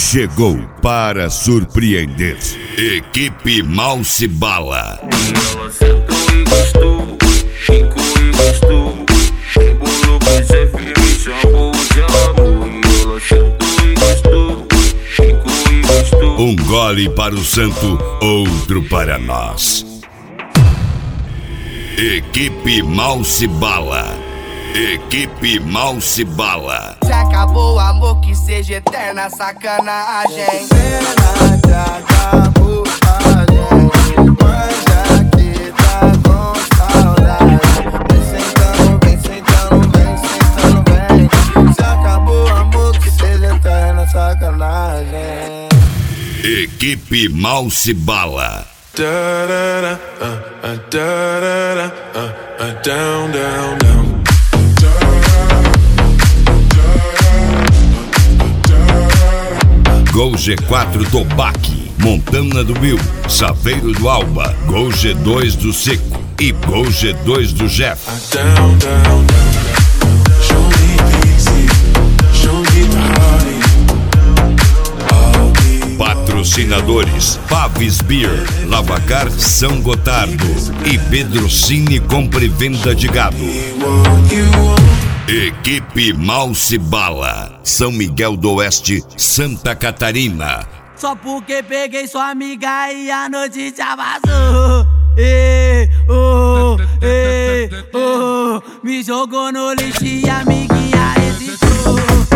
chegou para surpreender. Equipe Mal Se Bala. Ela sentou e gostou, ficou e gostou. Embolou com chefe, me chamou de amor. Ela sentou e gostou, ficou e gostou. Um gole para o santo, outro para nós. Equipe Mal Se Bala. Equipe Mal Se Bala. Se acabou o amor, que seja eterna sacanagem. Pena que acabou a gente, mas aqui tá com saudade. Vem sentando, vem sentando, vem sentando, vem. Se acabou o amor, que seja eterna sacanagem. Equipe Mal Se Bala. Down, down, down. Gol G4 do Baque, Montana do Will, Saveiro do Alba, Gol G2 do Seco e Gol G2 do Jeff. Down, down, down. Show me easy, show me party. Patrocinadores: Paves Beer, Lavacar São Gotardo e Pedrocine Compra e Venda de Gado. Equipe Mal Se Bala, São Miguel do Oeste, Santa Catarina. Só porque peguei sua amiga e a notícia vazou. Me jogou no lixo e a amiguinha resistiu.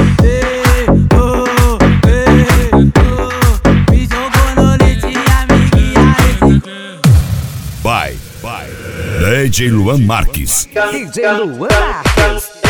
Me jogou no lixo e a amiguinha resistiu. Vai. DJ Luan Marques. DJ Luan Marques.